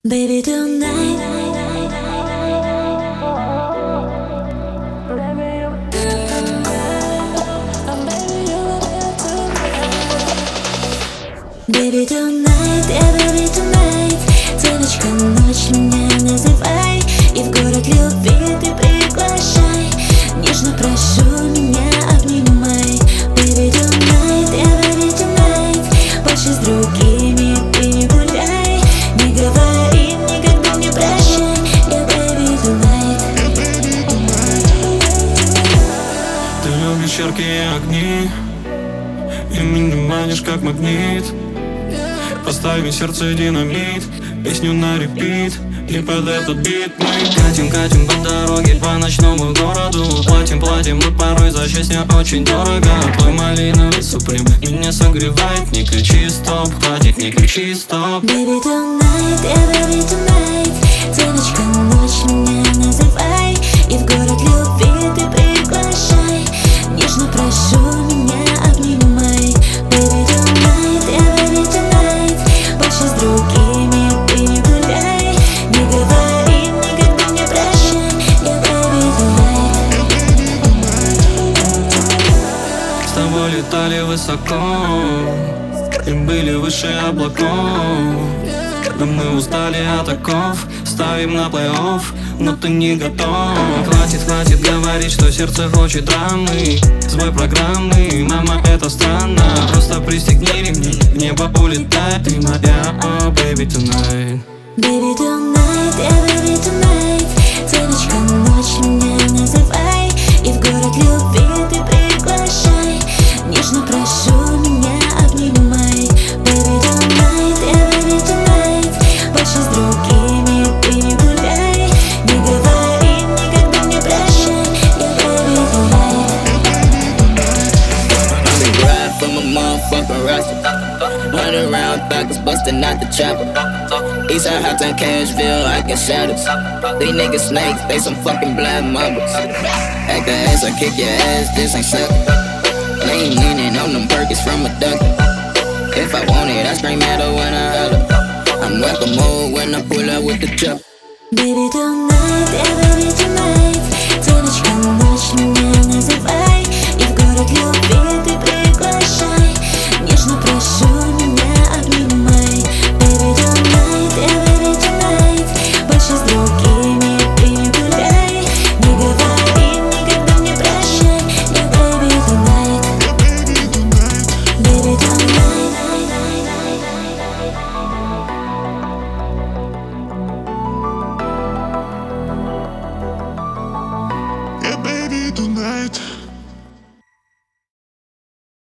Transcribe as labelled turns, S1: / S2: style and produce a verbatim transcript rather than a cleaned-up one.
S1: Baby tonight, baby tonight, yeah, baby tonight. Девочка, ночь меня называй, и в город любви ты приглашай. Нежно прошу, меня обнимай. Baby tonight, yeah, baby tonight. Больше с другими ты не гуляй. Не говори никогда мне прощай, yeah, baby tonight.
S2: Ты любишь яркие огни, и меня манишь как магнит. Поставим сердце динамит, песню на репит, и под этот бит мы катим, катим по дороге по ночному городу. Платим, платим, мы порой за счастье очень дорого. Твой малиновый суприм меня согревает. Не кричи стоп, хватит, не кричи стоп.
S1: Baby tonight, yeah, baby tonight. Девочка, ночь меня называй, и в город любви ты приглашай. Нежно прошу, меня обнимай. Baby tonight, yeah, baby tonight. Больше с другими ты не гуляй. Не говори никогда мне прощай, yeah, baby tonight.
S2: С тобой летали высоко и были выше облаков. Но мы устали от оков, ставим на плей-офф, но ты не готов. Хватит, хватит говорить, что сердце хочет драмы. Свой программы, мама, это странно. Просто пристегни ремни, в небо улетай. Ты моя, oh baby tonight.
S1: Baby tonight, yeah, baby tonight. Девочка, ночь меня называй, и в город любви ты приглашай. Нежно прошу, меня обнимай. Baby tonight, yeah, baby tonight. Больше с другими ты не гуляй. Не говори никогда мне прощай, yeah, baby tonight.
S3: I've been riding from a motherfucking roster. Running around backwards, busting out the chopper. Eastside Hot in Cashville, I can shadows. These niggas snakes, they some fucking blind mambas. Act the ass, I kick your ass, this ain't sucker. Lean leaning on them burgers from a duck. If I want it, I scream at her when I holler. I'm welcome mode when I pull up with the chopper.
S1: Baby tonight, yeah, baby tonight. Девочка, ночь меня называй, и в город любви